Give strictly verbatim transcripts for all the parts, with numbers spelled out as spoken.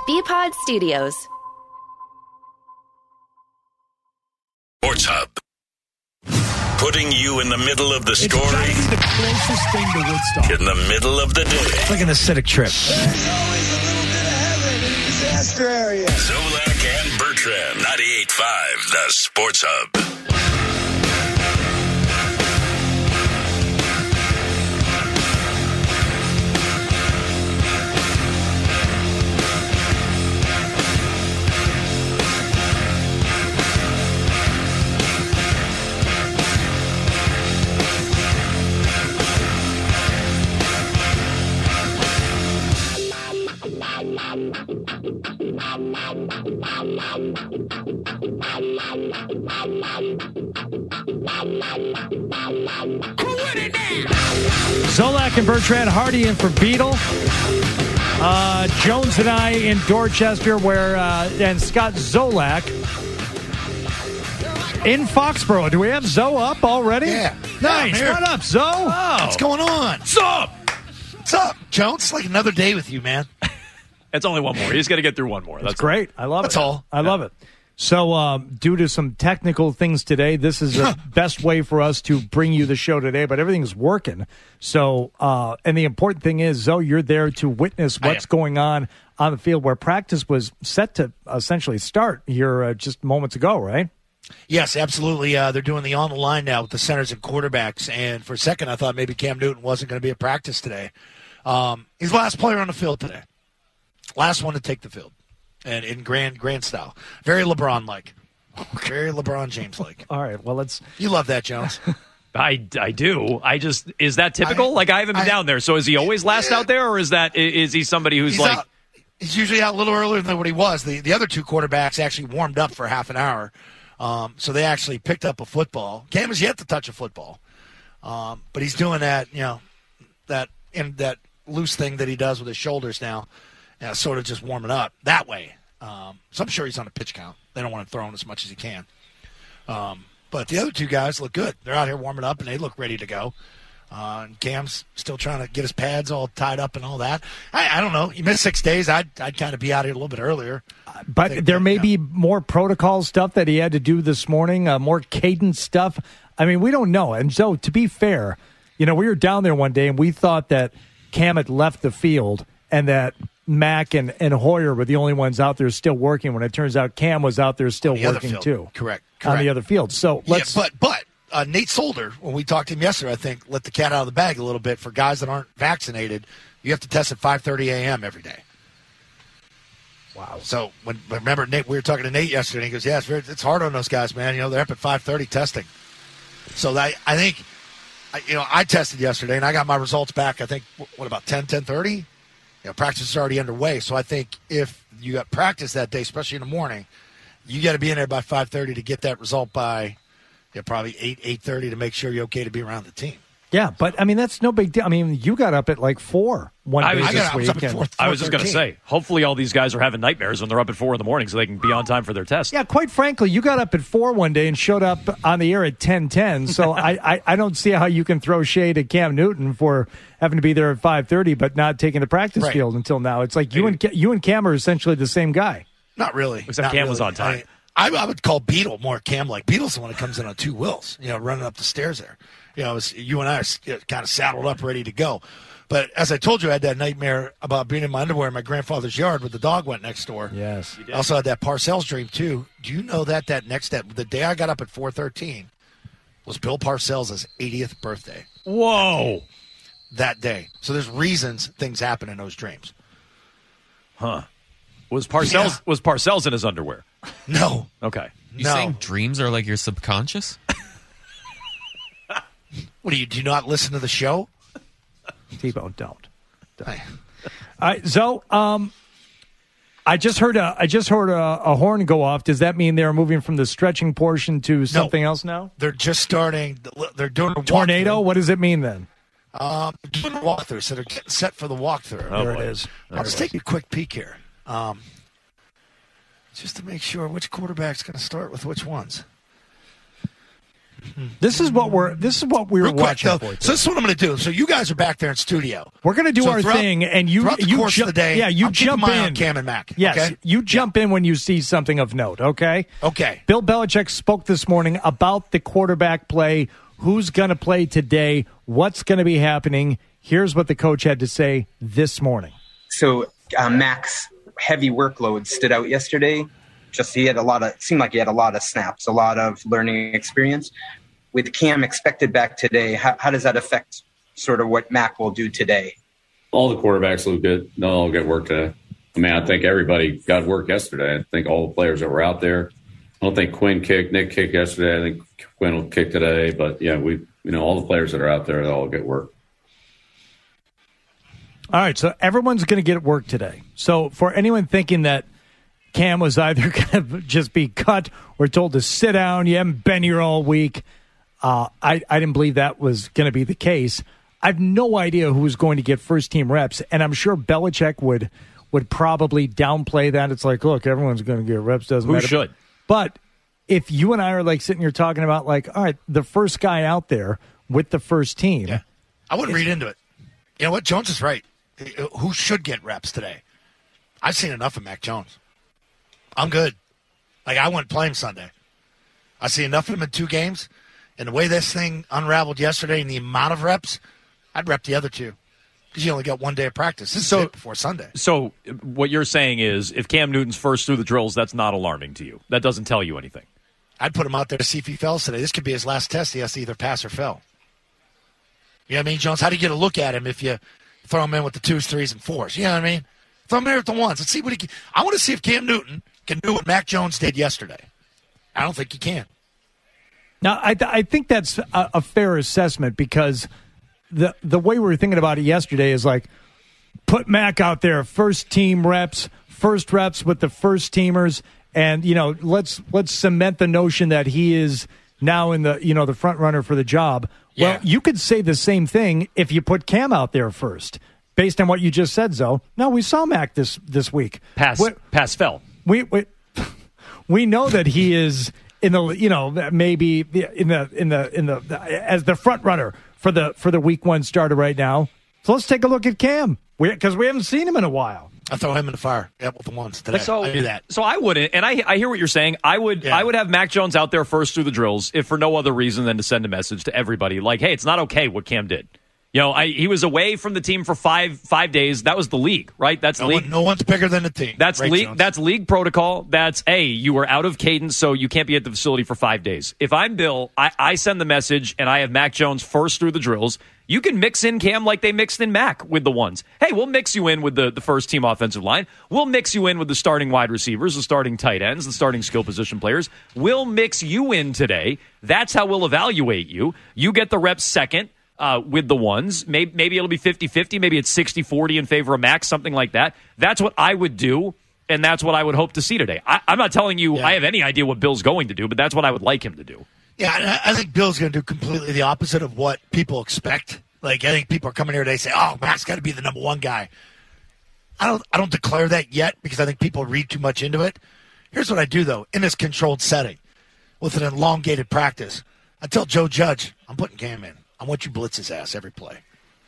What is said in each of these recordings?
B-Pod Studios. Sports Hub. Putting you in the middle of the It's story. gotta be the closest thing to Woodstock. In the middle of the day. It's like an acidic trip. There's always a little bit of heaven in the disaster area. Zolak and Bertrand. ninety-eight point five, the Sports Hub. Zolak and Bertrand Hardy in for Beetle. Uh, Jones and I in Dorchester, where uh, and Scott Zolak in Foxborough. Do we have Zo up already? Yeah. Nice. Yeah, What up, Zo? Oh. What's going on? What's up? What's up, Jones? It's like another day with you, man. It's only one more. He's got to get through one more. That's That's great. I love That's it. all. I love it. So, um, due to some technical things today, this is the best way for us to bring you the show today, but everything's working. So, uh, and the important thing is, Zoe, you're there to witness what's going on on the field where practice was set to essentially start here uh, just moments ago, right? Yes, absolutely. Uh, they're doing the on the line now with the centers and quarterbacks. And for a second, I thought maybe Cam Newton wasn't going to be at practice today. Um, he's the last player on the field today. Last one to take the field. And in grand grand style. Very LeBron-like. Very LeBron James-like. All right, well, let's... You love that, Jones. I, I do. I just, is that typical? I, like, I haven't been I, down there. So is he always last yeah. out there, or is that, is he somebody who's he's like... Out, he's usually out a little earlier than what he was. The, the other two quarterbacks actually warmed up for half an hour. Um, so they actually picked up a football. Cam has yet to touch a football. Um, but he's doing that, you know, that in that loose thing that he does with his shoulders now. Uh, sort of just warming up that way. Um, so I'm sure he's on a pitch count. They don't want to throw him as much as he can. Um, but the other two guys look good. They're out here warming up, and they look ready to go. Uh, and Cam's still trying to get his pads all tied up and all that. I, I don't know. You missed six days. I'd, I'd kind of be out here a little bit earlier. Uh, but think, there may you know. be more protocol stuff that he had to do this morning, uh, more cadence stuff. I mean, we don't know. And so, to be fair, you know, we were down there one day, and we thought that Cam had left the field and that Mack and, and Hoyer were the only ones out there still working, when it turns out Cam was out there still the working too. Correct, correct. On the other field. So let's. Yeah, but but uh, Nate Solder, when we talked to him yesterday, I think let the cat out of the bag a little bit. For guys that aren't vaccinated, you have to test at five thirty a.m. every day. Wow. So when remember Nate, we were talking to Nate yesterday. And he goes, "Yeah, it's, very, it's hard on those guys, man. You know, they're up at five thirty testing." So that, I think, you know, I tested yesterday and I got my results back. I think what about ten, ten thirty? You know, practice is already underway, so I think if you got practice that day, especially in the morning, you got to be in there by five thirty to get that result by, you know, probably eight, eight thirty to make sure you're okay to be around the team. Yeah, but, I mean, that's no big deal. I mean, you got up at, like, four one day I was, this I week. was, and, four, I was just going to say, hopefully all these guys are having nightmares when they're up at four in the morning so they can be on time for their test. Yeah, quite frankly, you got up at four one day and showed up on the air at ten ten, so I, I, I don't see how you can throw shade at Cam Newton for having to be there at five thirty but not taking the practice right. field until now. It's like you and, you and Cam are essentially the same guy. Not really. Except Not Cam really. was on time. I, I, I would call Beetle more Cam-like. Beetle's the one that comes in on two wheels, you know, running up the stairs there. You know, it was, you and I are kind of saddled up, ready to go. But as I told you, I had that nightmare about being in my underwear in my grandfather's yard when the dog went next door. Yes. I also had that Parcells dream, too. Do you know that that next step, the day I got up at four thirteen, was Bill Parcells' eightieth birthday. Whoa. That day. So there's reasons things happen in those dreams. Huh. Was Parcells, yeah. was Parcells in his underwear? No. Okay. You no. saying dreams are like your subconscious? What do you, do you not listen to the show? T-Bone, don't. don't. All right, so um, I just heard a I just heard a, a horn go off. Does that mean they're moving from the stretching portion to something no. else now? They're just starting. They're doing a tornado. Walkthrough. What does it mean then? Um, doing a walkthrough, so they're getting set for the walkthrough. Oh, there boy. it is. There I'll just it take a quick peek here, um, just to make sure which quarterback's going to start with which ones. This is what we're. This is what we were Real quick, watching though, for. so this is what I'm going to do. So you guys are back there in studio. We're going to do So our throughout- thing, and you throughout the you course jump. of the day, yeah, you I'm keeping jump my eye in. on Cam and Mac. Yes, okay? you jump in when you see something of note. Okay. Okay. Bill Belichick spoke this morning about the quarterback play. Who's going to play today? What's going to be happening? Here's what the coach had to say this morning. So uh, Mac's heavy workload stood out yesterday. Just he had a lot of, it seemed like he had a lot of snaps, a lot of learning experience. With Cam expected back today, how, how does that affect sort of what Mac will do today? All the quarterbacks look good. They'll all get work today. I mean, I think everybody got work yesterday. I think all the players that were out there. I don't think Quinn kicked. Nick kicked yesterday. I think Quinn will kick today. But, yeah, we, you know, all the players that are out there, they'll all get work. All right, so everyone's going to get work today. So for anyone thinking that Cam was either going to just be cut or told to sit down, you haven't been here all week, uh, I, I didn't believe that was going to be the case. I have no idea who was going to get first-team reps, and I'm sure Belichick would would probably downplay that. It's like, look, everyone's going to get reps. Doesn't Who matter. should? But if you and I are like sitting here talking about like, all right, the first guy out there with the first team. Yeah. I wouldn't read into it. You know what? Jones is right. Who should get reps today? I've seen enough of Mac Jones. I'm good. Like, I wouldn't play him Sunday. I see enough of him in two games. And the way this thing unraveled yesterday and the amount of reps, I'd rep the other two. Because you only got one day of practice. This So- is it before Sunday. So what you're saying is if Cam Newton's first through the drills, that's not alarming to you. That doesn't tell you anything. I'd put him out there to see if he fails today. This could be his last test. He has to either pass or fail. You know what I mean, Jones? How do you get a look at him if you throw him in with the twos, threes, and fours? You know what I mean? Throw him in with the ones. Let's see what he can. I want to see if Cam Newton can do what Mac Jones did yesterday. I don't think he can. Now, I, th- I think that's a, a fair assessment because the the way we were thinking about it yesterday is like, put Mac out there, first team reps, first reps with the first teamers, and you know, let's let's cement the notion that he is now in the you know the front runner for the job. Yeah. Well, you could say the same thing if you put Cam out there first, based on what you just said, Zoe. No, we saw Mac this this week. Pass, What- pass, fell. we we we know that he is in the you know maybe in the in the in the as the front runner for the for the week one starter right now. So let's take a look at Cam because we haven't seen him in a while. I throw him in the fire. Yeah, with the ones today. So I do that. So I wouldn't, and I I hear what you're saying. I would Yeah. I would have Mac Jones out there first through the drills, if for no other reason than to send a message to everybody, like, hey, it's not okay what Cam did. You know, I, he was away from the team for five five days. That was the league, right? That's No, league. one, no one's bigger than the team. That's Ray league. Jones. That's league protocol. That's a you were out of cadence, so you can't be at the facility for five days. If I'm Bill, I, I send the message, and I have Mac Jones first through the drills. You can mix in Cam like they mixed in Mac with the ones. Hey, we'll mix you in with the, the first team offensive line. We'll mix you in with the starting wide receivers, the starting tight ends, the starting skill position players. We'll mix you in today. That's how we'll evaluate you. You get the reps second. Uh, with the ones. Maybe, maybe it'll be fifty-fifty. Maybe it's sixty forty in favor of Max, something like that. That's what I would do, and that's what I would hope to see today. I, I'm not telling you Yeah. I have any idea what Bill's going to do, but that's what I would like him to do. Yeah, and I I think Bill's going to do completely the opposite of what people expect. Like, I think people are coming here today say, oh, Mac's got to be the number one guy. I don't I don't declare that yet because I think people read too much into it. Here's what I do, though. In this controlled setting with an elongated practice, I tell Joe Judge, I'm putting Cam in. I want you to blitz his ass every play.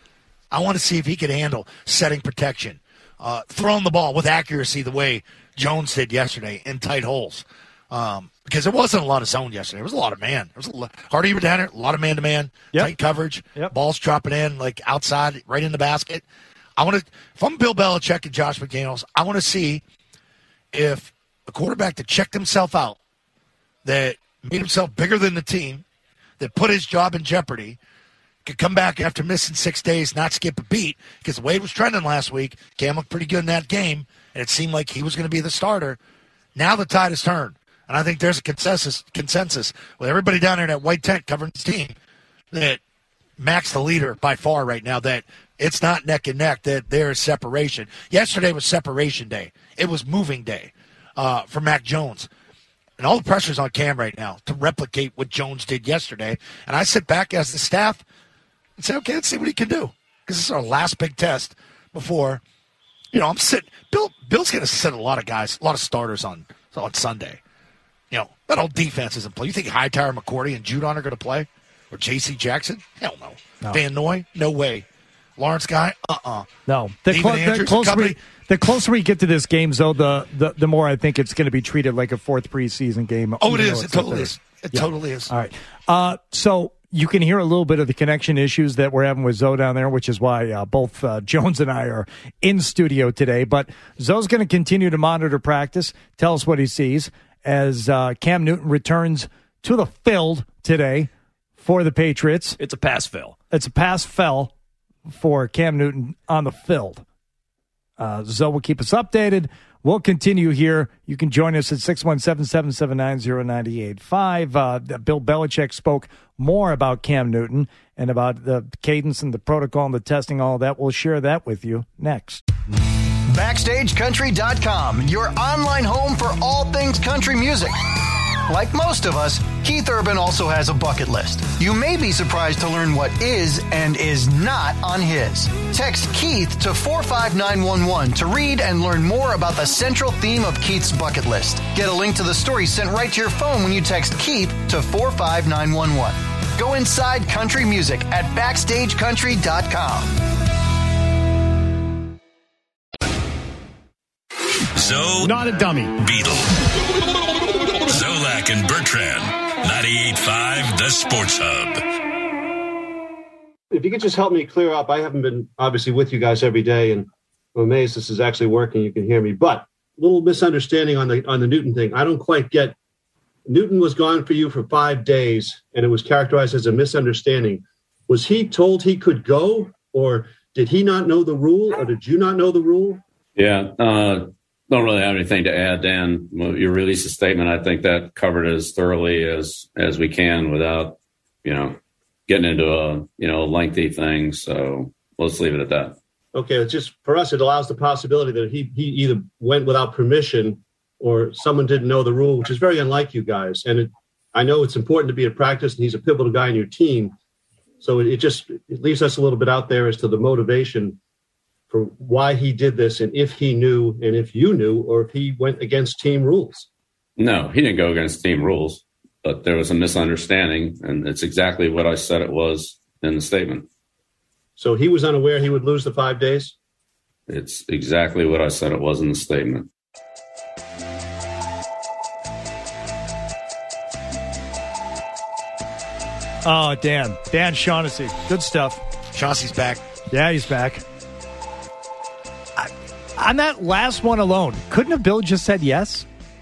I want to see if he can handle setting protection, uh, throwing the ball with accuracy the way Jones did yesterday in tight holes. Um, because there wasn't a lot of zone yesterday. There was a lot of man. There was a lot, Hardy even down there, a lot of man-to-man, Yep. tight coverage, Yep. balls dropping in, like outside, right in the basket. I want to, if I'm Bill Belichick and Josh McDaniels, I want to see if a quarterback that checked himself out, that made himself bigger than the team, that put his job in jeopardy, could come back after missing six days, not skip a beat, because the way it was trending last week, Cam looked pretty good in that game, and it seemed like he was going to be the starter. Now the tide has turned, and I think there's a consensus consensus with everybody down there in that white tent covering his team that Mac's the leader by far right now, that it's not neck and neck, that there is separation. Yesterday was separation day. It was moving day uh, for Mac Jones. And all the pressure's on Cam right now to replicate what Jones did yesterday. And I sit back as the staff and say, okay, let's see what he can do. Because this is our last big test before, you know, I'm sitting. Bill, Bill's going to sit a lot of guys, a lot of starters on on Sunday. you know, that whole defense isn't play. You think Hightower, McCourty, and Judon are going to play? Or J C Jackson? Hell no. no. Van Noy? No way. Lawrence Guy? Uh-uh. No. The, clo- the, closer we, the closer we get to this game, though, the, the, the more I think it's going to be treated like a fourth preseason game. Oh, it is. It totally is. It yeah. totally is. All right. Uh, so you can hear a little bit of the connection issues that we're having with Zoe down there, which is why uh, both uh, Jones and I are in studio today. But Zoe's going to continue to monitor practice, tell us what he sees as uh, Cam Newton returns to the field today for the Patriots. It's a pass fail. It's a pass fail for Cam Newton on the field. Uh, Zoe will keep us updated. We'll continue here. You can join us at six one seven, seven seven nine, zero nine eight five. Uh, Bill Belichick spoke more about Cam Newton and about the cadence and the protocol and the testing, all of that. We'll share that with you next. Backstage Country dot com, your online home for all things country music. Like most of us, Keith Urban also has a bucket list. You may be surprised to learn what is and is not on his. Text Keith to four five nine one one to read and learn more about the central theme of Keith's bucket list. Get a link to the story sent right to your phone when you text Keith to four five nine one one. Go inside country music at backstage country dot com. Zoe. Not a dummy. Beetle. Zolak and Bertrand. ninety-eight point five The Sports Hub. If you could just help me clear up, I haven't been obviously with you guys every day, and I'm amazed this is actually working. You can hear me, but a little misunderstanding on the on the Newton thing. I don't quite get. Newton was gone for you for five days, and it was characterized as a misunderstanding. Was he told he could go, or did he not know the rule, or did you not know the rule? Yeah, uh, don't really have anything to add, Dan. You released a statement. I think that covered as thoroughly as as we can without, you know, getting into a you know lengthy thing. So let's leave it at that. Okay, it's just for us, it allows the possibility that he he either went without permission or someone didn't know the rule, which is very unlike you guys. And it, I know it's important to be at practice, and he's a pivotal guy in your team. So it, it just it leaves us a little bit out there as to the motivation for why he did this, and if he knew, and if you knew, or if he went against team rules. No, he didn't go against team rules, but there was a misunderstanding, and it's exactly what I said it was in the statement. So he was unaware he would lose the five days? It's exactly what I said it was in the statement. Oh, Dan. Dan Shaughnessy. Good stuff. Shaughnessy's back. Yeah, he's back. I, on that last one alone, couldn't have Bill just said yes?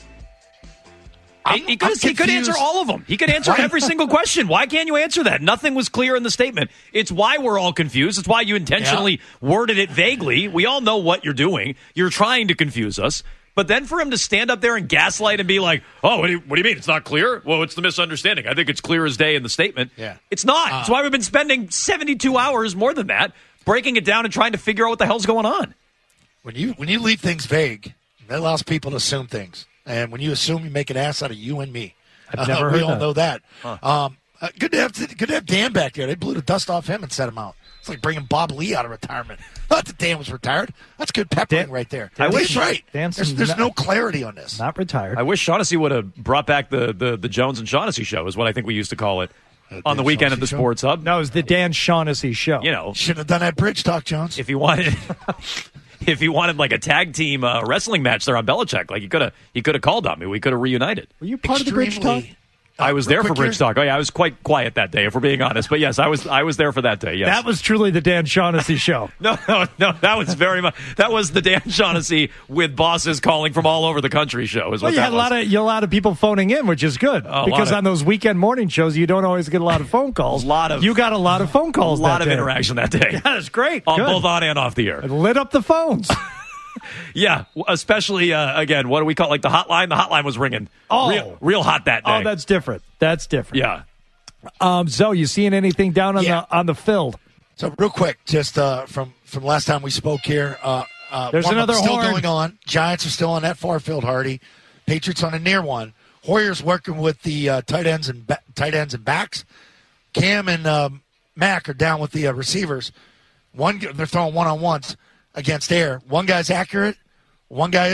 He, he, could, he could answer all of them. He could answer every single question. Why can't you answer that? Nothing was clear in the statement. It's why we're all confused. It's why you intentionally yeah. worded it vaguely. We all know what you're doing. You're trying to confuse us. But then for him to stand up there and gaslight and be like, oh, what do you, what do you mean? It's not clear? Well, it's the misunderstanding. I think it's clear as day in the statement. Yeah. It's not. Uh, That's why we've been spending seventy-two hours, more than that, breaking it down and trying to figure out what the hell's going on. When you when you leave things vague, that allows people to assume things. And when you assume, you make an ass out of you and me. I've never uh, heard we all that. know that. Huh. Um, uh, good to have good to have Dan back there. They blew the dust off him and set him out. It's like bringing Bob Lee out of retirement. Not that Dan was retired. That's good peppering Dan, right there. Dan, I wish right. Dan's there's there's not, no clarity on this. Not retired. I wish Shaughnessy would have brought back the, the, the Jones and Shaughnessy show, is what I think we used to call it uh, on the weekend at the show? Sports Hub. No, it was the Dan Shaughnessy show. You know, should have done that bridge talk, Jones. If you wanted, if you wanted like a tag team uh, wrestling match there on Belichick, like he could have, he could have called on me. We could have reunited. Were you part Extremely, of the bridge talk? I was there for Bridge Talk. Oh yeah, I was quite quiet that day, if we're being honest. But yes, I was. I was there for that day. Yes, that was truly the Dan Shaughnessy show. no, no, no. That was very much. That was the Dan Shaughnessy with bosses calling from all over the country show. Is well, what you that had a was. lot of you had a lot of people phoning in, which is good oh, because of, on those weekend morning shows, you don't always get a lot of phone calls. A lot of you got a lot of phone calls. A lot that of day. interaction that day. Yeah, that's great. On good. both on and off the air. It lit up the phones. Yeah, especially uh, again, what do we call it, like the hotline? The hotline was ringing. Oh, real, real hot that day. Oh, that's different. That's different. Yeah. Um, Zoe, you seeing anything down on yeah. the on the field? So real quick, just uh, from from last time we spoke here, uh, uh, there's another still horn. going on. Giants are still on that far field, Hardy. Patriots on a near one. Hoyer's working with the uh, tight ends and ba- tight ends and backs. Cam and um, Mac are down with the uh, receivers. One, they're throwing one on ones against air. One guy's accurate, one guy isn't.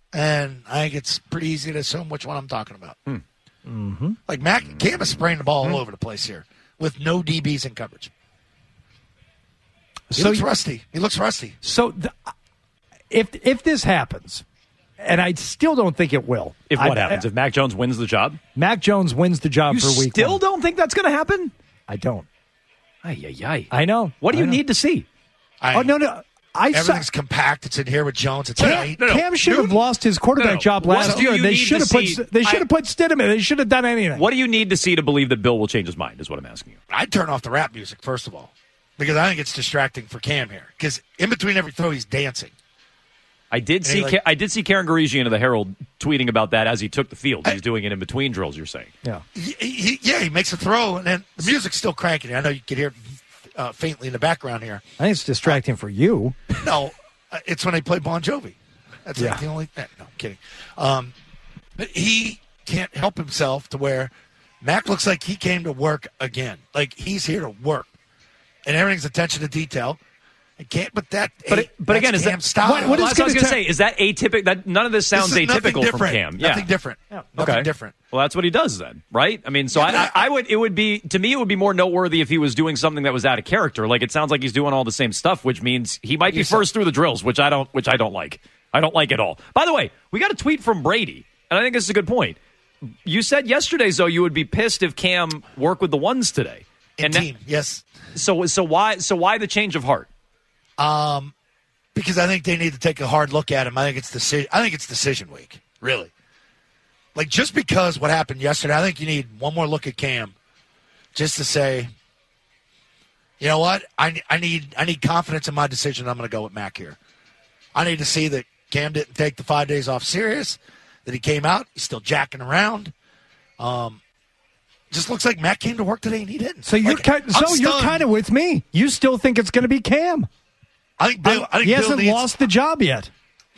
and I think it's pretty easy to assume which one I'm talking about. Hmm. Mm-hmm. Like, Mac, Cam is spraying the ball all over the place here with no D Bs in coverage. He So looks you- rusty. He looks rusty. So the, if if this happens, and I still don't think it will. If what I, happens? If Mac Jones wins the job? Mac Jones wins the job You for week still one. don't think that's going to happen? I don't. Ay, ay, ay. I know. What do I you know. need to see? I, Oh, no, no. I saw, everything's compact. It's in here with Jones. It's Cam, tight. no, no. Cam should have Dude. lost his quarterback No, no. job What last do year. you They need should to have put see? they should I- have put Stidham in. They should have done anything. What do you need to see to believe that Bill will change his mind, is what I'm asking you. I'd turn off the rap music, first of all, because I think it's distracting for Cam here. Because in between every throw, he's dancing. I did And see he, like- Ka- I did see Karen Garisian of the Herald tweeting about that as he took the field. He's doing it in between drills, you're saying. Yeah. He, he, yeah, he makes a throw, and then the music's still cranking. I know you can hear it uh, faintly in the background here. I think it's distracting for you. No, uh, it's when they play Bon Jovi. That's Yeah. like the only. Eh, no, I'm kidding. Um, but he can't help himself to where Mac looks like he came to work again. Like he's here to work, and everything's attention to detail. It can't. But that. But ain't- it, but again, that's is that Cam's style? What- what well, is that's what I was gonna going to ta- say? Is that atypical? That none of this sounds This is nothing atypical from different. Cam. Yeah, Nothing different. Yeah. Nothing okay. different. Well, that's what he does then, right? I mean, so Yeah, but I, I- I would. It would be to me. It would be more noteworthy if he was doing something that was out of character. Like it sounds like he's doing all the same stuff, which means he might be Yes, first through the drills, which I don't. Which I don't like. I don't like at all. By the way, we got a tweet from Brady, and I think this is a good point. You said yesterday, though, you would be pissed if Cam worked with the ones today. In And team, yes. that- so so why so why the change of heart? Um, because I think they need to take a hard look at him. I think it's deci- I think it's decision week, really. Like just because what happened yesterday, I think you need one more look at Cam, just to say, you know what, I I need I need confidence in my decision. I'm going to go with Mac here. I need to see that Cam didn't take the five days off serious, that he came out, he's still jacking around. Um, just looks like Mac came to work today and he didn't. So you're Like, kind, I'm so you're stunned. kind of with me. You still think it's going to be Cam? I think Bill. I think he Bill hasn't needs, lost the job yet.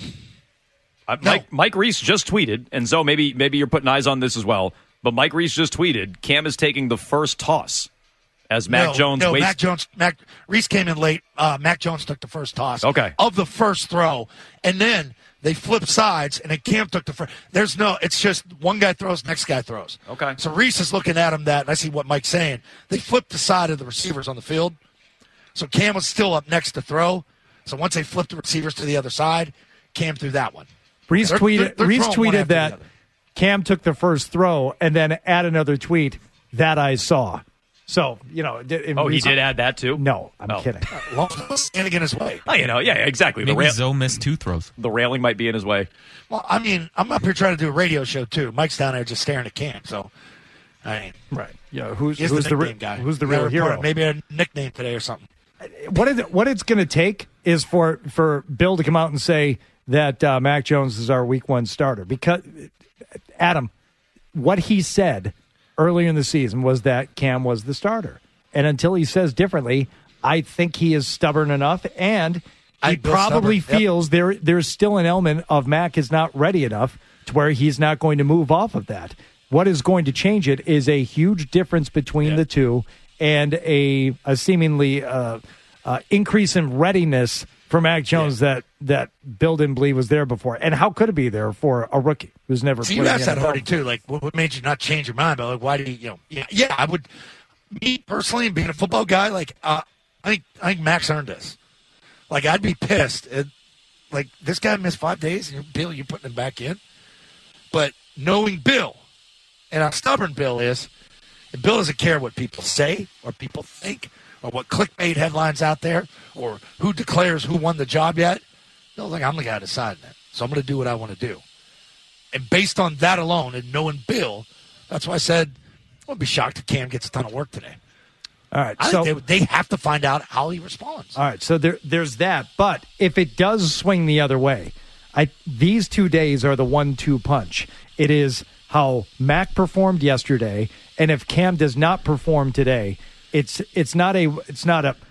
Uh, No. Mike Mike Reese just tweeted, and so maybe maybe you're putting eyes on this as well. But Mike Reese just tweeted, Cam is taking the first toss as Mac no, Jones No, waits. Mac Jones. Mac Reese came in late. Uh, Mac Jones took the first toss. Okay. Of the first throw, and then they flipped sides, and then Cam took the first. There's no. It's just one guy throws, next guy throws. Okay. So Reese is looking at him that, and I see what Mike's saying. They flipped the side of the receivers on the field, so Cam was still up next to throw. So once they flipped the receivers to the other side, Cam threw that one. Reese They're- tweeted, they're- they're Reese throwing one tweeted after the that other. Cam took the first throw and then add another tweet that I saw. So, you know. in oh, he Reese- did add that too? No, I'm Oh. kidding. Long standing in his way. Oh, you know, yeah, exactly. The, Maybe rail- Zoe missed two throws. the railing might be in his way. Well, I mean, I'm up here trying to do a radio show too. Mike's down there just staring at Cam. So, I mean, Right. Yeah. Who's, he's who's the the, nickname re- guy. who's the Gotta real report hero? it. Maybe a nickname today or something. What it, what it's going to take is for for Bill to come out and say that uh, Mac Jones is our week one starter. Because, Adam, what he said earlier in the season was that Cam was the starter. And until he says differently, I think he is stubborn enough, and he I feel probably stubborn. Yep. feels there there's still an element of Mac is not ready enough to where he's not going to move off of that. What is going to change it is a huge difference between Yeah. the two and a, a seemingly uh, uh, increase in readiness for Mac Jones that, that Bill didn't believe was there before. And how could it be there for a rookie who's never So played you in asked the that N F L? already too. Like, what what made you not change your mind? But like, why do you, you know? Yeah, yeah. I would. Me personally, and being a football guy, like, uh, I think I think Max earned this. Like, I'd be pissed. It, like, this guy missed five days, and you're, Bill, you're putting him back in. But knowing Bill, and how stubborn Bill is, and Bill doesn't care what people say or people think or what clickbait headlines out there or who declares who won the job yet. Bill's like, I'm the guy deciding that, so I'm going to do what I want to do. And based on that alone and knowing Bill, that's why I said I wouldn't be shocked if Cam gets a ton of work today. All right. I So, think they, they have to find out how he responds. all right. So there, there's that. But if it does swing the other way, I these two days are the one two punch. It is how Mac performed yesterday, and if Cam does not perform today, it's it's not a it's not a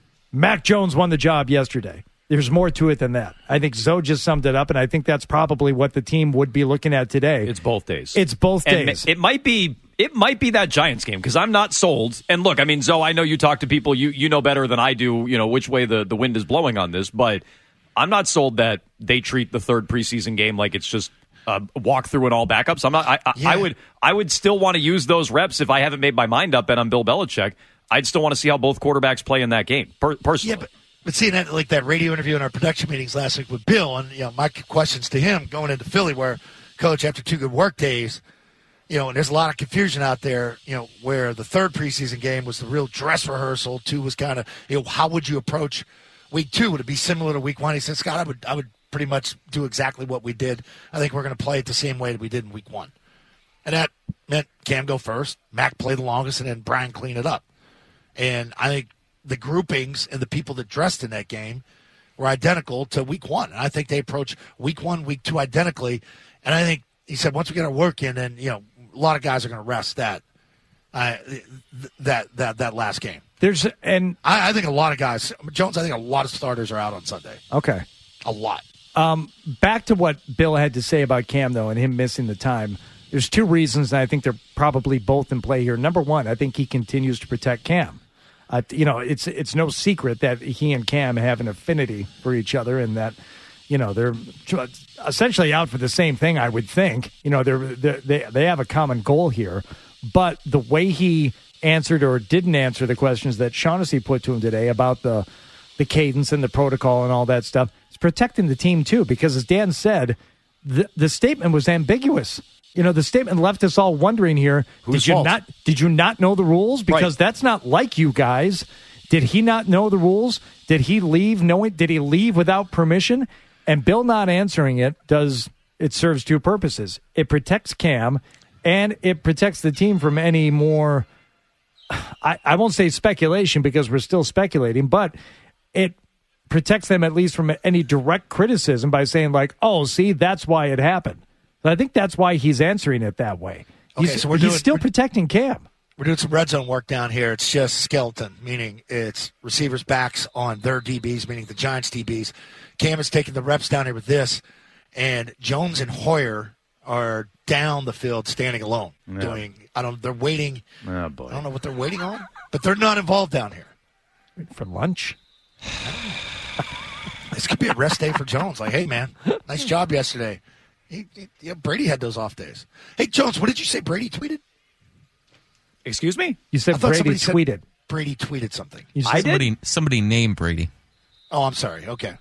Mac Jones won the job yesterday. There's more to it than that. I think Zoe just summed it up, and I think that's probably what the team would be looking at today. It's both days. It's both And days. it might be it might be that Giants game because I'm not sold. And look, I mean, Zoe, I know you talk to people. You you know better than I do. You know which way the, the wind is blowing on this, but I'm not sold that they treat the third preseason game like it's just a walkthrough and all backups. I'm not. I, I, yeah. I would. I would still want to use those reps if I haven't made my mind up and I'm Bill Belichick. I'd still want to see how both quarterbacks play in that game. Per, personally, yeah, but, but seeing that like that radio interview in our production meetings last week with Bill, and you know my questions to him going into Philly, where Coach, after two good work days, you know, and there's a lot of confusion out there, you know, where the third preseason game was the real dress rehearsal. Two was kind of, you know, how would you approach week two? Would it be similar to week one? He said, Scott, I would, I would pretty much do exactly what we did. I think we're going to play it the same way that we did in week one. And that meant Cam go first, Mac play the longest, and then Brian clean it up. And I think the groupings and the people that dressed in that game were identical to week one. And I think they approach week one, week two identically. And I think he said once we get our work in, then, you know, a lot of guys are going to rest that uh, that that that last game. There's and I, I think a lot of guys, Jones. I think a lot of starters are out on Sunday. Okay, a lot. Um, back to what Bill had to say about Cam though, and him missing the time. There's two reasons, and I think they're probably both in play here. Number one, I think he continues to protect Cam. Uh, you know, it's it's no secret that he and Cam have an affinity for each other, and that. You know, they're essentially out for the same thing, I would think. You know, they're, they're, they they have a common goal here. But the way he answered or didn't answer the questions that Shaughnessy put to him today about the the cadence and the protocol and all that stuff, it's protecting the team, too. Because as Dan said, the, the statement was ambiguous. You know, the statement left us all wondering here, Who's did you fault? not did you not know the rules? Because right. that's not like you guys. Did he not know the rules? Did he leave knowing? Did he leave without permission? And Bill not answering it does it serves two purposes. It protects Cam, and it protects the team from any more, I, I won't say speculation because we're still speculating, but it protects them at least from any direct criticism by saying like, oh, see, that's why it happened. So I think that's why he's answering it that way. He's, okay, so we're he's doing, still protecting Cam. We're doing some red zone work down here. It's just skeleton, meaning it's receivers' backs on their D Bs, meaning the Giants' D Bs. Cam is taking the reps down here with this, and Jones and Hoyer are down the field standing alone. Yeah. Doing, I don't. They're waiting. Oh, boy. I don't know what they're waiting on, but they're not involved down here. For lunch? This could be a rest day for Jones. Like, hey, man, nice job yesterday. He, he, yeah, Brady had those off days. Hey, Jones, what did you say Brady tweeted? Excuse me? You said Brady tweeted. Brady tweeted something. You I somebody, did? Somebody named Brady. Oh, I'm sorry. Okay.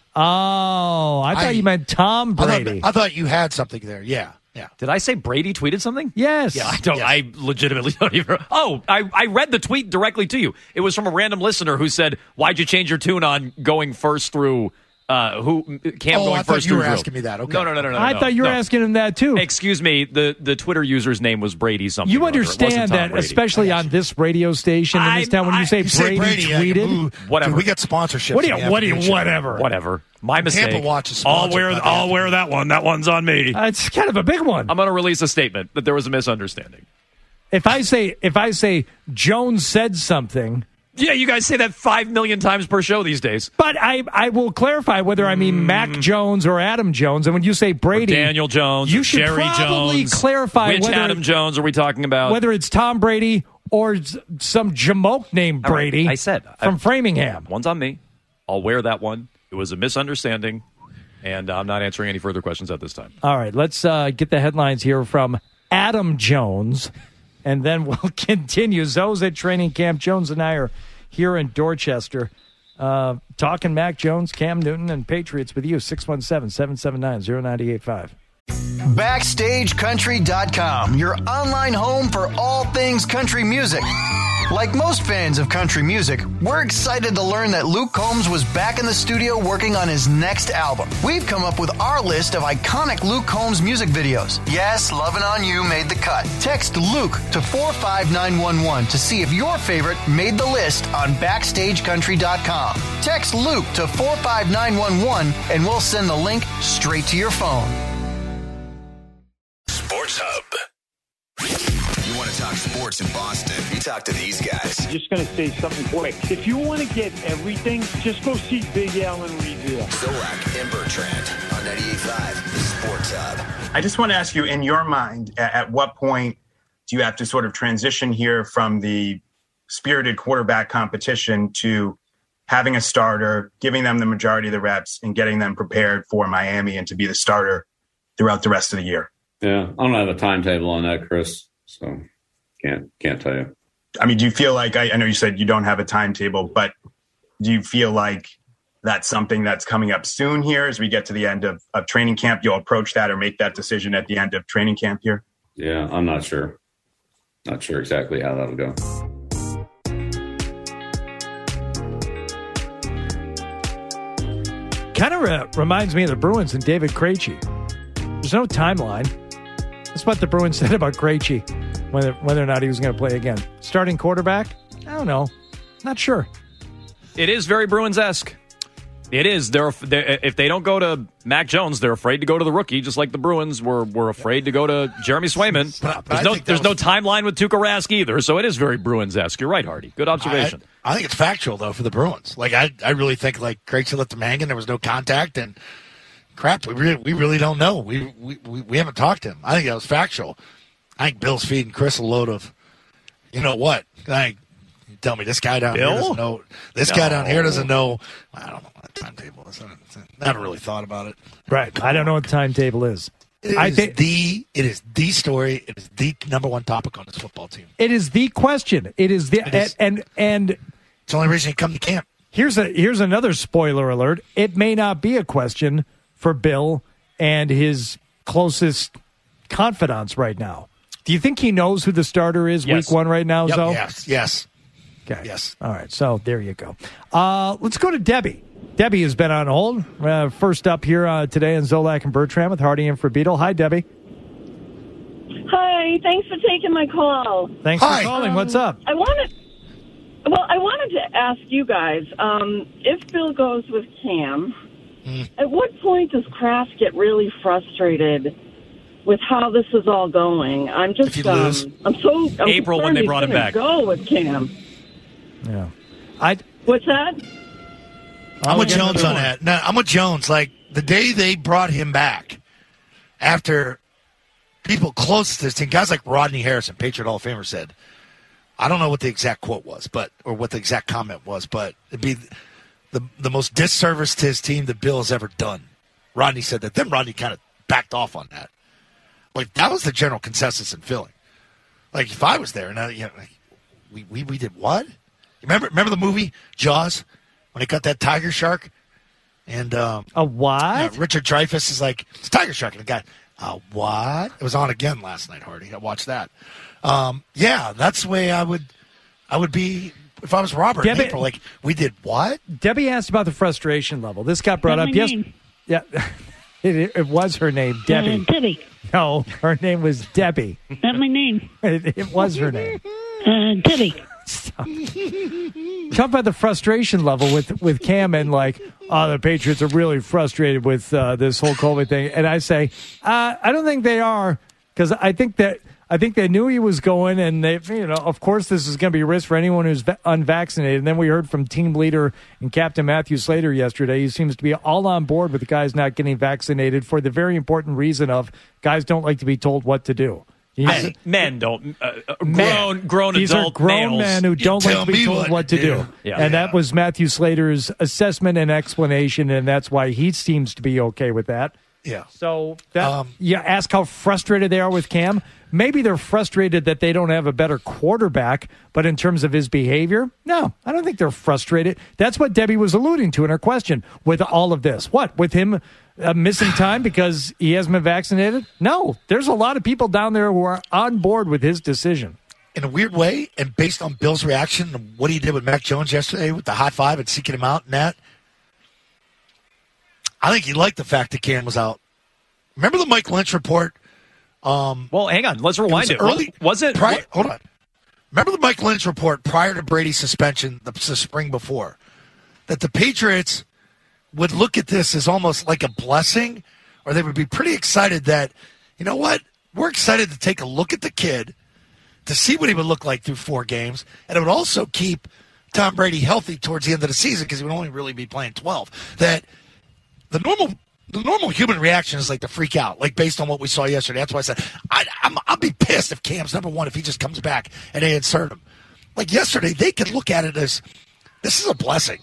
Oh, I thought I, you meant Tom Brady. I thought, I thought you had something there. Yeah. Yeah. Did I say Brady tweeted something? Yes. Yeah, I don't. Yes. I legitimately don't even. Oh, I, I read the tweet directly to you. It was from a random listener who said, "Why'd you change your tune on going first through uh, who Cam oh, going I first?" You were through asking me that. Okay. No, no, no, no, no. I no, thought you were no. asking him that too. Excuse me. The the Twitter user's name was Brady something. You or other. It wasn't understand Tom that, Brady. especially on this radio station in this I- town, when I- you say You say Brady, Brady, I can tweeted, move. Whatever. Dude, we got sponsorships. what do you, in the what do you, afternoon show. whatever, Whatever. My mistake. Tampa Watch is I'll sponsored wear. by the I'll wear that one. That one's on me. Uh, it's kind of a big one. I'm going to release a statement that there was a misunderstanding. If I say, if I say Jones said something, Yeah, you guys say that five million times per show these days. but I, I will clarify whether I mean Mac Jones or Adam Jones. And when you say Brady, Or Daniel Jones, you or should Jerry probably Jones. clarify Which whether Adam Jones are we talking about? whether it's Tom Brady or s- some jamoke named All right, Brady. I said from I- Framingham. One's on me. I'll wear that one. It was a misunderstanding, and I'm not answering any further questions at this time. All right, let's uh, get the headlines here from Adam Jones, and then we'll continue. Zoe's at training camp. Jones and I are here in Dorchester uh, talking Mac Jones, Cam Newton, and Patriots with you. six one seven, seven seven nine, zero nine eight five. Backstage Country dot com, your online home for all things country music. Like most fans of country music, we're excited to learn that Luke Combs was back in the studio working on his next album. We've come up with our list of iconic Luke Combs music videos. Yes, Lovin' On You made the cut. Text Luke to four five nine one one to see if your favorite made the list on Backstage Country dot com. Text Luke to four five nine one one and we'll send the link straight to your phone. Sports Hub. You want to talk sports in Boston? You talk to these guys. Just going to say something quick. If you want to get everything, just go see Big Al and Reveal. Zolak and Bertrand on ninety-eight point five, the Sports Hub. I just want to ask you, in your mind, at, at what point do you have to sort of transition here from the spirited quarterback competition to having a starter, giving them the majority of the reps, and getting them prepared for Miami and to be the starter throughout the rest of the year? Yeah, I don't have a timetable on that, Chris, so can't can't tell you. I mean, do you feel like, I, I know you said you don't have a timetable, but do you feel like that's something that's coming up soon here as we get to the end of, of training camp? You'll approach that or make that decision at the end of training camp here? Yeah, I'm not sure. Not sure exactly how that'll go. Kind of re- reminds me of the Bruins and David Krejci. There's no timeline. That's what the Bruins said about Krejci, whether, whether or not he was going to play again. Starting quarterback? I don't know. Not sure. It is very Bruins-esque. It is. They're, they're if they don't go to Mac Jones, they're afraid to go to the rookie, just like the Bruins were were afraid to go to Jeremy Swayman. But, but there's I no think there's was, no timeline with Tuukka Rask either, so it is very Bruins-esque. You're right, Hardy. Good observation. I, I think it's factual though for the Bruins. Like I, I really think like Krejci let them hang in. There was no contact and crap. We really, we really don't know. We, we we we haven't talked to him. I think that was factual. I think Bill's feeding Chris a load of, you know what? I think. Tell me, this guy down Bill? here doesn't know. This no. guy down here doesn't know. I don't know what the timetable is. I haven't really thought about it. Right. Come I don't on. know what the timetable is. It I is think the it is the story. It is the number one topic on this football team. It is the question. It is the it is. and, and and it's the only reason you come to camp. Here's a here's another spoiler alert. It may not be a question for Bill and his closest confidants right now. Do you think he knows who the starter is yes. week one right now, yep. Zoe? Yes. Yes. Okay. Yes. All right. So there you go. Uh, let's go to Debbie. Debbie has been on hold. Uh, first up here uh, today in Zolak and Bertram with Hardy and for Beetle. Hi, Debbie. Hi. Thanks for taking my call. Thanks Hi. for calling. Um, What's up? I wanted. Well, I wanted to ask you guys um, if Bill goes with Cam. Mm. At what point does Kraft get really frustrated with how this is all going? I'm just. If you um, lose. I'm so. I'm April when they brought him back. Go with Cam. Yeah. I. What's that? I'm I'll with get Jones another on one. that. No, I'm with Jones. Like the day they brought him back, after people close to this team, guys like Rodney Harrison, Patriot Hall of Famer, said, I don't know what the exact quote was, but or what the exact comment was, but it'd be the the most disservice to his team that Bill has ever done. Rodney said that. Then Rodney kind of backed off on that. Like that was the general consensus in Philly. Like if I was there and I, you know, like, we we we did what? Remember remember the movie Jaws when they got that tiger shark and um, A what? yeah, Richard Dreyfuss is like it's a tiger shark and the guy uh, what? It was on again last night, Hardy. I watched that. Um, yeah, that's the way I would I would be if I was Robert Debbie, in April. Like we did what? Debbie asked about the frustration level. This got brought That's up my yes. name. Yeah. It, it was her name, Debbie. Uh, Debbie. No, her name was Debbie. That's my name. It, it was her name. Uh, Debbie. Stop. Talk about the frustration level with, with Cam and like, oh, the Patriots are really frustrated with uh, this whole COVID thing. And I say, uh, I don't think they are because I think that I think they knew he was going, and they, you know, of course, this is going to be a risk for anyone who's va- unvaccinated. And then we heard from team leader and Captain Matthew Slater yesterday. He seems to be all on board with the guys not getting vaccinated for the very important reason of guys don't like to be told what to do. Men, men don't. Uh, grown, Men. grown These adult are grown males. men who don't like to be told what, what to do. do. Yeah. And Yeah. that was Matthew Slater's assessment and explanation, and that's why he seems to be okay with that. Yeah. So that, Um, you ask how frustrated they are with Cam. Maybe they're frustrated that they don't have a better quarterback, but in terms of his behavior, no, I don't think they're frustrated. That's what Debbie was alluding to in her question with all of this. What, with him uh, missing time because he hasn't been vaccinated? No, there's a lot of people down there who are on board with his decision. In a weird way, and based on Bill's reaction and what he did with Mac Jones yesterday with the high five and seeking him out and that, I think he liked the fact that Cam was out. Remember the Mike Lynch report? Um, well, hang on. Let's rewind it. it. Was early, was it? Prior, hold on. Remember the Mike Lynch report prior to Brady's suspension the, the spring before? That the Patriots would look at this as almost like a blessing, or they would be pretty excited that, you know what? We're excited to take a look at the kid to see what he would look like through four games, and it would also keep Tom Brady healthy towards the end of the season because he would only really be playing twelve. That the normal the normal human reaction is like to freak out, like based on what we saw yesterday. That's why I said I, I'm, I'll be pissed if Cam's number one if he just comes back and they insert him. Like yesterday, they could look at it as this is a blessing.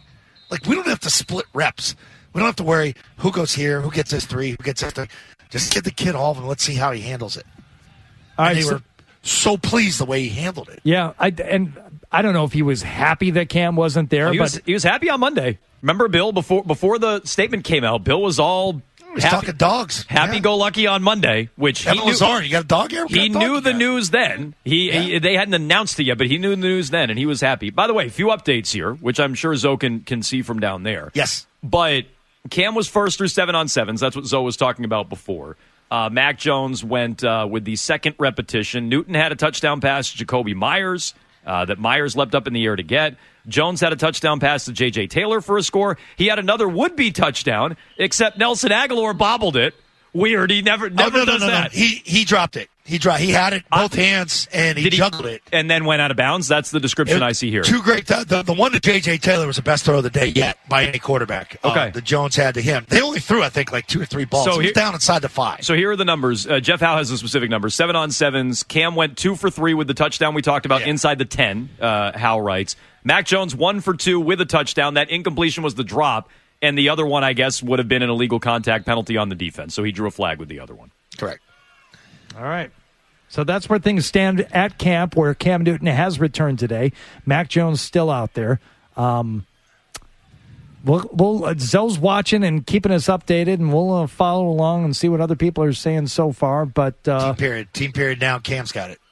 Like, we don't have to split reps. We don't have to worry who goes here, who gets this three, who gets this three. Just get the kid all of them. Let's see how he handles it. All and right, they so- were so pleased the way he handled it. Yeah, I, and I don't know if he was happy that Cam wasn't there, Well, he, but was, he was happy on Monday. Remember, Bill, before before the statement came out, Bill was all He's happy, talking dogs. happy-go-lucky on Monday, which he Evan knew. Lazar, you got a dog here? What He kind of dog knew you the got? news then. He, Yeah. he They hadn't announced it yet, but he knew the news then, and he was happy. By the way, a few updates here, which I'm sure Zoe can, can see from down there. Yes. But Cam was first through seven on sevens. That's what Zoe was talking about before. Uh, Mac Jones went uh, with the second repetition. Newton had a touchdown pass to Jacoby Myers uh, that Myers leapt up in the air to get. Jones had a touchdown pass to J J Taylor for a score. He had another would-be touchdown, except Nelson Aguilar bobbled it. Weird. He never never oh, no, no, does no, that. No. He he dropped it. He dropped. He had it both hands and he Did he- juggled it. And then went out of bounds. That's the description It- I see here. Two great. The, the, the one to J J Taylor was the best throw of the day yet by any quarterback. Uh, Okay. the Jones had to him. They only threw, I think, like two or three balls. So So he here- was down inside the five. So here are the numbers. Uh, Jeff Howe has the specific numbers. Seven on sevens. Cam went two for three with the touchdown we talked about inside the ten, uh, Howe writes. Mac Jones one for two with a touchdown. That incompletion was the drop. And the other one, I guess, would have been an illegal contact penalty on the defense. So he drew a flag with the other one. Correct. all right. So that's where things stand at camp, where Cam Newton has returned today. Mac Jones still out there. Um, we'll, we'll, uh, Zoe's watching and keeping us updated, and we'll uh, follow along and see what other people are saying so far. But uh, Team period. Team period now. Cam's got it.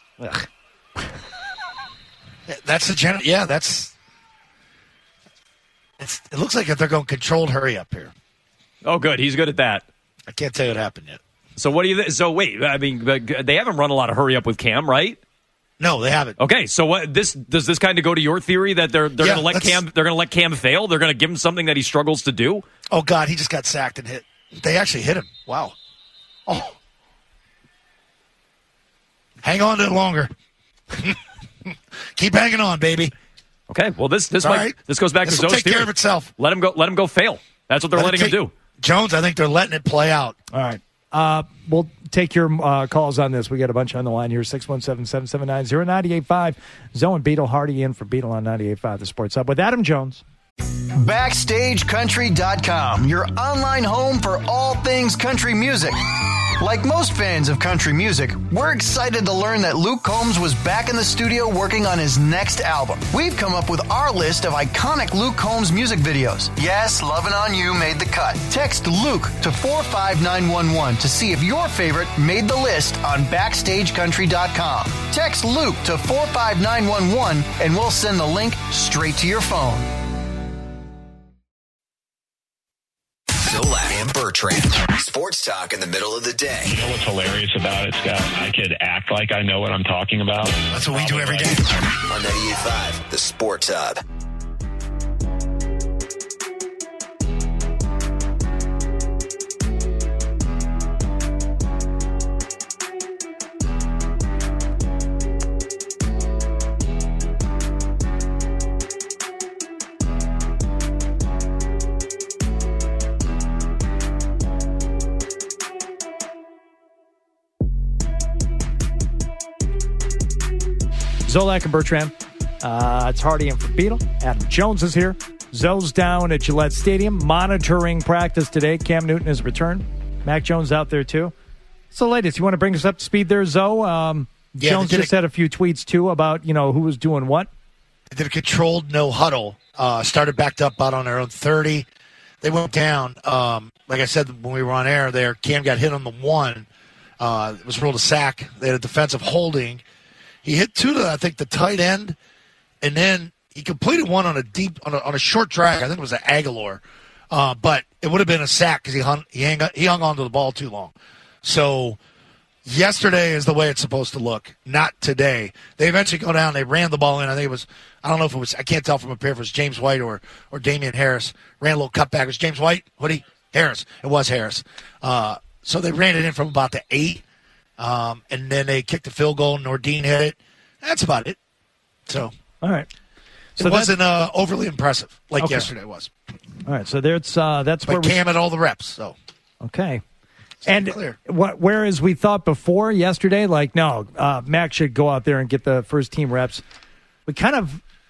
That's the general. Yeah, that's. It's, it looks like they're going controlled hurry up here. Oh, good. He's good at that. I can't tell you what happened yet. So what do you? Th- so wait. I mean, but they haven't run a lot of hurry up with Cam, right? No, they haven't. Okay, so what? This does this kind of go to your theory that they're they're Yeah, going to let let's- Cam they're going to let Cam fail? They're going to give him something that he struggles to do? Oh God, he just got sacked and hit. They actually hit him. Wow. Oh. Hang on to it longer. Keep hanging on, baby. Okay, well this this All might, right. this goes back This'll to Zoe's take care theory. of itself. Let him go. Let him go fail. That's what they're Let it letting him take- do. Jones, I think they're letting it play out. all right. Uh, we'll take your uh, calls on this. We got a bunch on the line here. six one seven, seven seven nine, zero nine eight five. Zoe and Beetle Hardy in for Beetle on ninety-eight point five, the Sports Hub with Adam Jones. Backstage Country dot com, your online home for all things country music. Like most fans of country music, we're excited to learn that Luke Combs was back in the studio working on his next album. We've come up with our list of iconic Luke Combs music videos. Yes, Lovin' on You made the cut. Text Luke to four five nine one one to see if your favorite made the list on Backstage Country dot com. Text Luke to four five nine one one and we'll send the link straight to your phone. Zolak and Bertrand. Sports talk in the middle of the day. You know what's hilarious about it, Scott? I could act like I know what I'm talking about. That's what we do every day. On ninety-eight point five, the Sports Hub. Zolak and Bertrand. Uh, it's Hardy in for Beetle. Adam Jones is here. Zoe's down at Gillette Stadium monitoring practice today. Cam Newton has returned. Mac Jones out there too. So, latest, you want to bring us up to speed there, Zoe? Um, Yeah, Jones they did just a- had a few tweets too about, you know, who was doing what. They did a controlled no huddle. Uh, started backed up out on their own thirty. They went down. Um, like I said when we were on air there, Cam got hit on the one. Uh, it was ruled a sack. They had a defensive holding. He hit two to, I think, the tight end, and then he completed one on a deep, on a, on a short drag. I think it was an Aguilar. Uh, but it would have been a sack because he hung, he, hang, he hung on to the ball too long. So yesterday is the way it's supposed to look, not today. They eventually go down. They ran the ball in. I think it was, I don't know if it was, I can't tell from up here if it was James White or, or Damian Harris. Ran a little cutback. It was James White? Woody? Harris. It was Harris. Uh, so they ran it in from about the eight. Um, and then they kicked the field goal, and Nordine hit it. That's about it. So, all right. So So it wasn't uh, overly impressive like Okay. yesterday was. All right, so there's uh, that's But where we Cam had all the reps. So okay. And what, whereas we thought before yesterday, like no, uh, Mac should go out there and get the first team reps. We kind of,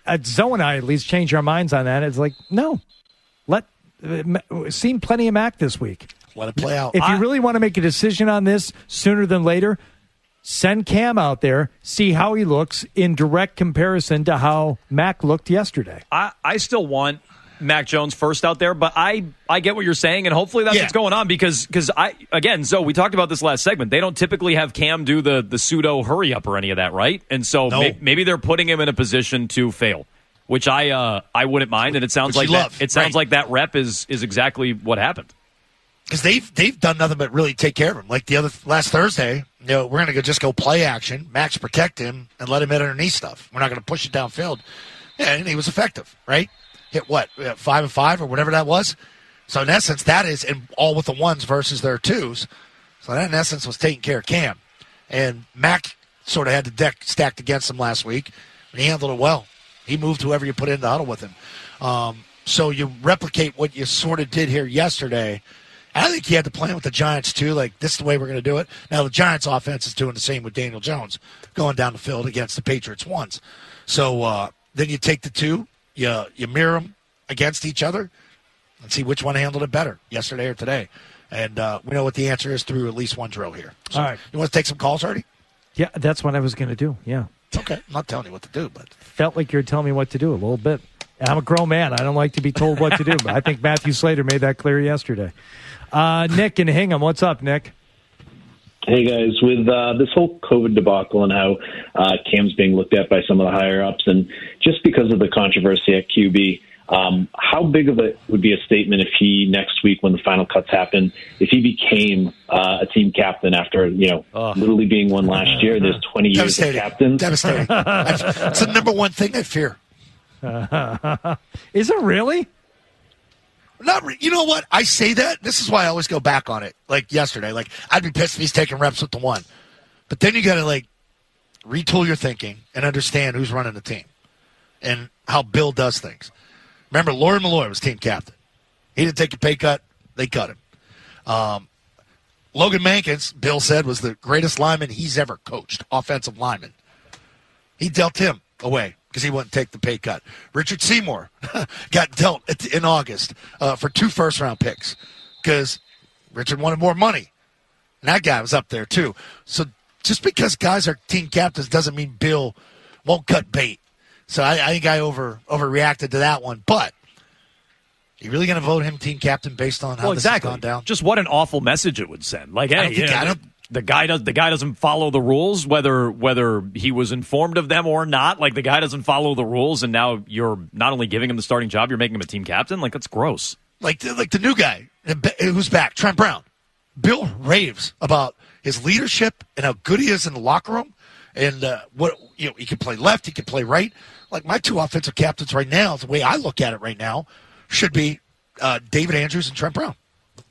uh, Zoe and I at least change our minds on that. It's like, no, let uh, seen plenty of Mac this week. Let it play out. If you I, really want to make a decision on this sooner than later, send Cam out there, see how he looks in direct comparison to how Mac looked yesterday. I, I still want Mac Jones first out there, but I, I get what you're saying, and hopefully that's yeah. what's going on because because I again, so we talked about this last segment. They don't typically have Cam do the the pseudo hurry up or any of that, right? And so no. may, maybe they're putting him in a position to fail, which I uh, I wouldn't mind. And it sounds which like that, love, it sounds right. like that rep is is exactly what happened. Because they've they've done nothing but really take care of him. Like the other last Thursday, you know, we're gonna go just go play action, Max protect him, and let him hit underneath stuff. We're not gonna push it downfield. Yeah, and he was effective, right? Hit what five and five or whatever that was. So in essence, that is in all with the ones versus their twos. So that in essence was taking care of Cam, and Mac sort of had the deck stacked against him last week, and he handled it well. He moved whoever you put in the huddle with him. Um, so you replicate what you sort of did here yesterday. I think he had the plan with the Giants, too. Like, this is the way we're going to do it. Now, the Giants' offense is doing the same with Daniel Jones, going down the field against the Patriots ones. So uh, then you take the two, you, you mirror them against each other, and see which one handled it better, yesterday or today. And uh, we know what the answer is through at least one drill here. So, all right. You want to take some calls already? Yeah, that's what I was going to do, yeah. Okay. I'm not telling you what to do, but. Felt like you're telling me what to do a little bit. I'm a grown man. I don't like to be told what to do, but I think Matthew Slater made that clear yesterday. Uh, Nick in Hingham, what's up, Nick? Hey, guys. With uh, this whole COVID debacle and how uh, Cam's being looked at by some of the higher-ups, and just because of the controversy at Q B, um, how big of a would be a statement if he, next week when the final cuts happen, if he became uh, a team captain after, you know, oh. literally being one last year? There's twenty years of captains. Devastating. It's the number one thing I fear. Is it really? Not, re- you know what? I say that. This is why I always go back on it. Like yesterday, like I'd be pissed if he's taking reps with the one, but then you got to like retool your thinking and understand who's running the team and how Bill does things. Remember, Laurie Malloy was team captain. He didn't take a pay cut; they cut him. Um, Logan Mankins, Bill said, was the greatest lineman he's ever coached, offensive lineman. He dealt him away because he wouldn't take the pay cut. Richard Seymour got dealt in August uh, for two first-round picks because Richard wanted more money. And that guy was up there, too. So just because guys are team captains doesn't mean Bill won't cut bait. So I, I think I over overreacted to that one. But are you really going to vote him team captain based on how well, this exactly. has gone down? Just what an awful message it would send. Like, hey, I don't think, you know, I don't, the guy does the guy doesn't follow the rules, whether whether he was informed of them or not. Like the guy doesn't follow the rules, and now you're not only giving him the starting job, you're making him a team captain. Like that's gross. Like the, like the new guy who's back, Trent Brown. Bill raves about his leadership and how good he is in the locker room, and uh, what you know he can play left, he can play right. Like my two offensive captains right now, the way I look at it right now, should be uh, David Andrews and Trent Brown.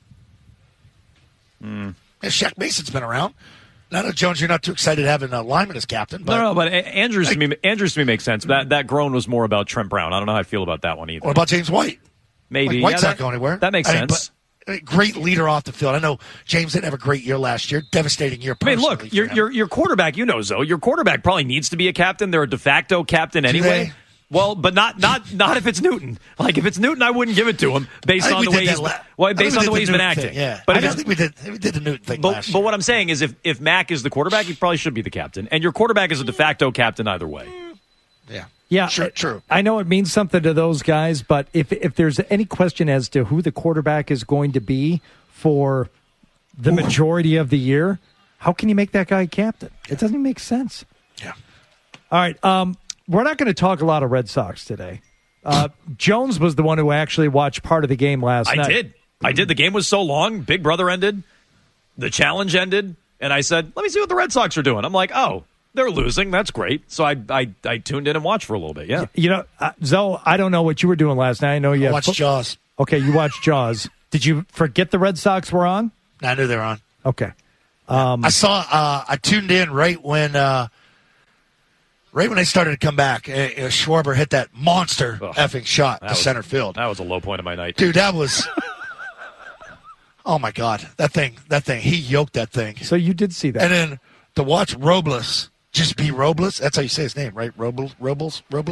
Mm. And Shaq Mason's been around. Now, no, Jones, you're not too excited having a lineman as captain. But, no, no, but Andrews like, to me, Andrews to me makes sense. That that groan was more about Trent Brown. I don't know how I feel about that one either. What about James White? Maybe like, White's yeah, not that, going anywhere. That makes I mean, sense. But, I mean, great leader off the field. I know James didn't have a great year last year. Devastating year. I mean, look, your your your quarterback. You know, Zoe, your quarterback probably needs to be a captain. They're a de facto captain anyway. They? Well, but not not not if it's Newton. Like if it's Newton, I wouldn't give it to him based on the way he's la- well, based on the way he's been Newton acting. Thing, yeah, but I if don't think we did. We did the Newton thing but, last year. But what I'm saying is, if if Mac is the quarterback, he probably should be the captain, and your quarterback is a de facto captain either way. Yeah, yeah, sure, true. I know it means something to those guys, but if if there's any question as to who the quarterback is going to be for the Ooh. majority of the year, how can you make that guy captain? It doesn't even make sense. Yeah. All right. Um. We're not going to talk a lot of Red Sox today. Uh, Jones was the one who actually watched part of the game last I night. I did. I did. The game was so long. Big Brother ended. The challenge ended. And I said, let me see what the Red Sox are doing. I'm like, oh, they're losing. That's great. So I I, I tuned in and watched for a little bit, yeah. You know, uh, Zoe, I don't know what you were doing last night. I know you I watched fo- Jaws. Okay, you watched Jaws. Did you forget the Red Sox were on? I knew they were on. Okay. Um, I saw, uh, I tuned in right when... Uh, Right when they started to come back, uh, Schwarber hit that monster Ugh, effing shot to was, center field. That was a low point of my night. Dude, that was... oh, my God. That thing, that thing, he yoked that thing. So you did see that. And then to watch Robles just be Robles, that's how you say his name, right? Robles? Robles? Robles?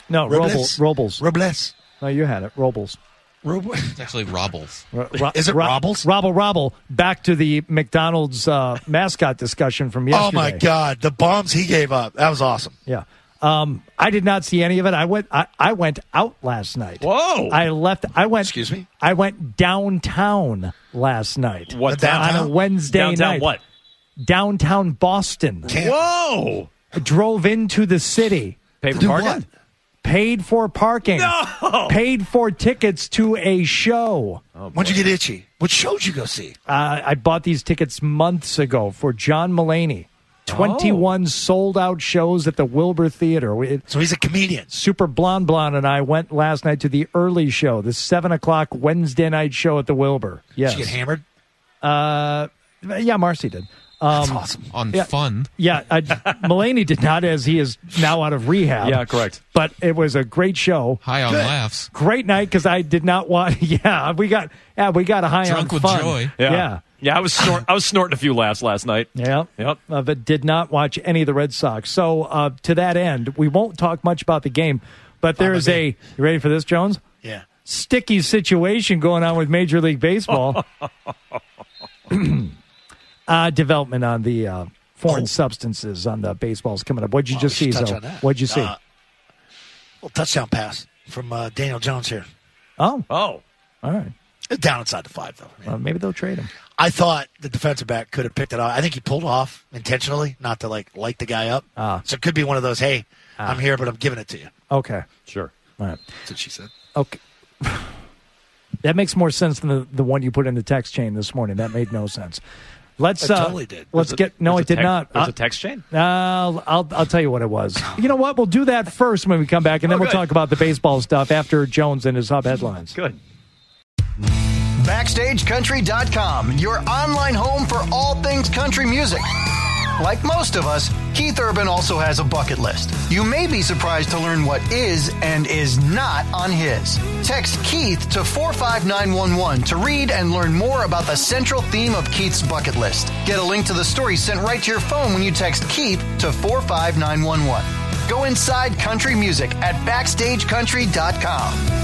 No, Robles. Robles. Robles. No, you had it. Robles. Robles. It's actually Robbles. Ro- ro- Is it ro- Robbles? Robble, Robble. Back to the McDonald's uh, mascot discussion from yesterday. Oh, my God. The bombs he gave up. That was awesome. Yeah. Um, I did not see any of it. I went I, I went out last night. Whoa. I left I went Excuse me? I went downtown last night. What downtown? On a Wednesday Downtown night. what? Downtown Boston. Whoa. I drove into the city. Pay for Do parking? what? Paid for parking. No. Paid for tickets to a show. Oh, When'd you get itchy? What show did you go see? Uh, I bought these tickets months ago for John Mulaney. twenty-one sold-out shows at the Wilbur Theater. It, So he's a comedian. Super Blonde Blonde and I went last night to the early show, the seven o'clock Wednesday night show at the Wilbur. Yes. Did you get hammered? Uh, yeah, Marcy did. Um, That's awesome. On yeah. fun. Yeah, uh, Mulaney did not, as he is now out of rehab. Yeah, correct. But it was a great show. High on Good. laughs. Great night because I did not want. Yeah, we got. Yeah, we got a high Drunk on with fun. joy. Yeah. Yeah. Yeah, I was snort- I was snorting a few laughs last night. Yeah. Yep. Uh, but did not watch any of the Red Sox. So uh, to that end, we won't talk much about the game. But there is a. You ready for this, Jones? Yeah. Sticky situation going on with Major League Baseball. uh, development on the uh, foreign Oh. substances on the baseballs coming up. What'd you Well, just we see, should touch Zoe? on that. What'd you see? Uh, Well, touchdown pass from uh, Daniel Jones here. oh, Oh. all right. Down inside the five, though. Well, maybe they'll trade him. I thought the defensive back could have picked it off. I think he pulled off intentionally, not to like light the guy up. Ah. So it could be one of those, hey, Ah. I'm here, but I'm giving it to you. Okay. Sure. All right. That's what she said. Okay. That makes more sense than the, the one you put in the text chain this morning. That made no sense. Let's. It uh, totally did. Let's There's a- get. No, there's it a did text- not. There's Uh, a text chain? Uh, I'll, I'll I'll tell you what it was. You know what? We'll do that first when we come back, and then Oh, we'll good. talk about the baseball stuff after Jones and his hub headlines. Good. Backstage Country dot com, your online home for all things country music. Like most of us, Keith Urban also has a bucket list. You may be surprised to learn what is and is not on his. Text Keith to four five nine one one to read and learn more about the central theme of Keith's bucket list. Get a link to the story sent right to your phone when you text Keith to four five nine one one. Go inside country music at Backstage Country dot com.